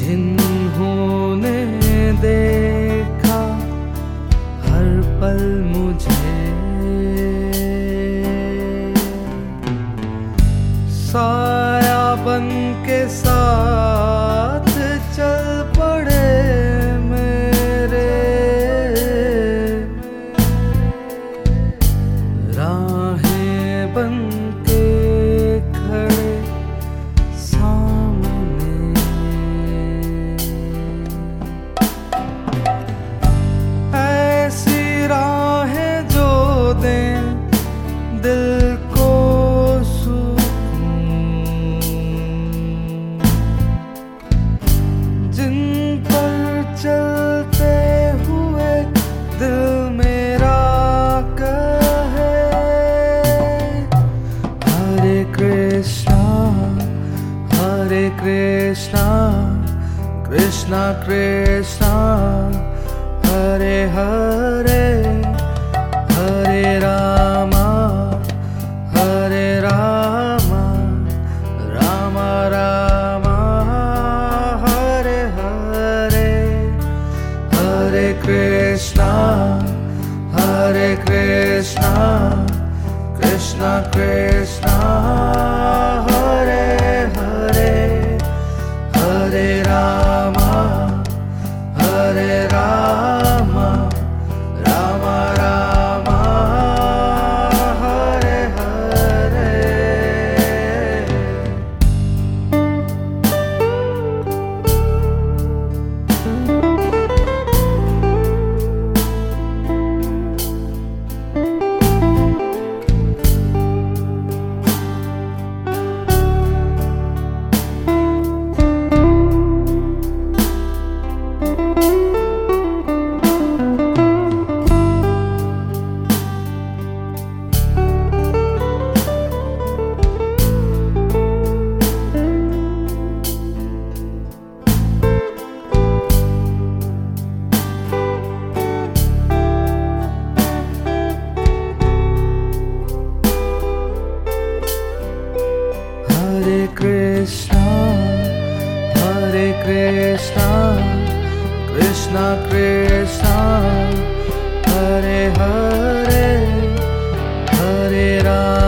जिन्होंने देखा हर पल मुझे, साया बन के साथ चल पड़े मेरे, राहें बन के खड़े सामने। ऐसी राहें जो दें दिल को सुकून, जिन पर चलते हुए दिल मेरा कहे हरे कृष्णा कृष्णा कृष्णा हरे हरे, हरे रामा राम राम हरे हरे, हरे कृष्णा कृष्णा कृष्णा हरे हरे, हरे Ram Ram Ram Hare Hare. Hare Krishna Krishna Krishna Hare Hare, Hare Rama